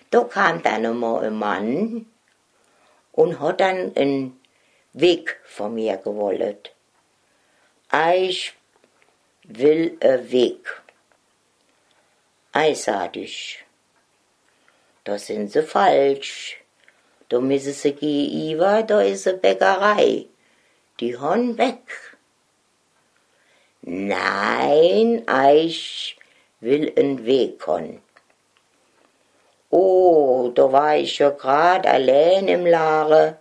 Da kam dann einmal ein Mann und hat dann einen Weg von mir gewollt. Ich will einen Weg. Ich sag ich, da sind sie falsch. Da müssen sie gehen, da ist eine Bäckerei. Die haben weg. Nein, ich will einen Weg haben. Oh, da war ich ja grad allein im Lager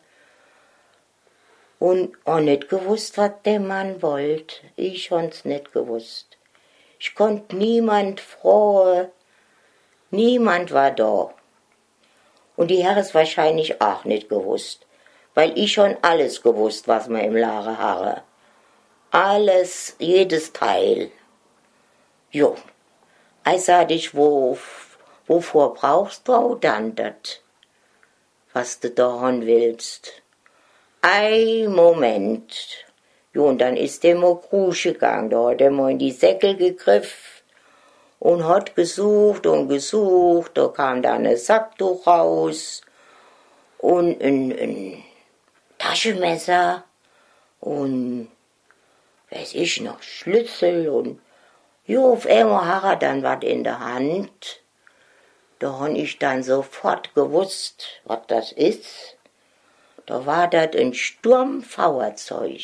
und auch nicht gewusst, was der Mann wollte. Ich hab's nicht gewusst. Ich konnte niemand fragen, niemand war da. Und die Herren es wahrscheinlich auch nicht gewusst, weil ich schon alles gewusst, was man im Lager habe. Alles, jedes Teil. Jo, ich sag dich, wovor brauchst du dann das, was du da haben willst? Ein Moment. Jo, und dann ist der mal Krusche gegangen, da hat er mal in die Säckel gegriffen und hat gesucht und gesucht, da kam dann ein Sacktuch raus und ein Taschenmesser und, weiß ich noch, Schlüssel und, jo, auf einmal hat er dann was in der Hand. Da hab ich dann sofort gewusst, was das ist. Da war das ein Sturmfeuerzeug.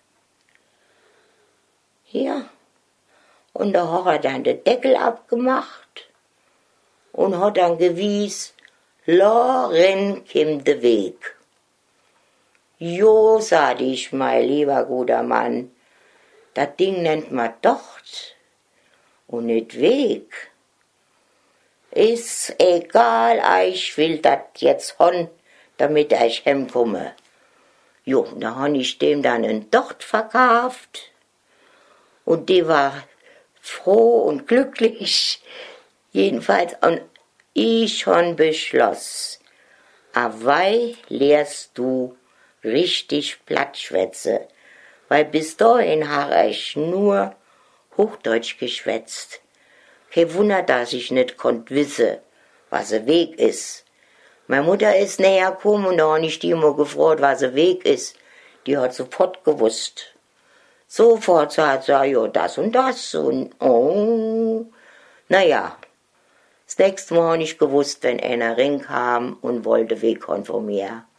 Ja, und da hat er dann den Deckel abgemacht und hat dann gewies, Loren kommt de Weg. Jo, sag ich, mein lieber guter Mann, das Ding nennt man Docht und nicht Weg. Ist egal, ich will das jetzt hon, damit ich heimkomme. Jo, da hab ich dem dann ein Docht verkauft und die war froh und glücklich. Jedenfalls, und ich schon beschloss, aber lehrst du richtig Plattschwätze, weil bis dahin habe ich nur Hochdeutsch geschwätzt. Kein Wunder, dass ich nicht konnt wisse, was ein Weg ist. Meine Mutter ist näher gekommen und da habe ich die immer gefragt, was ein Weg ist. Die hat sofort gewusst. Sofort sagt sie, ja, das und das und oh. Naja, das nächste Mal habe ich gewusst, wenn einer reinkam und wollte Weg von mir.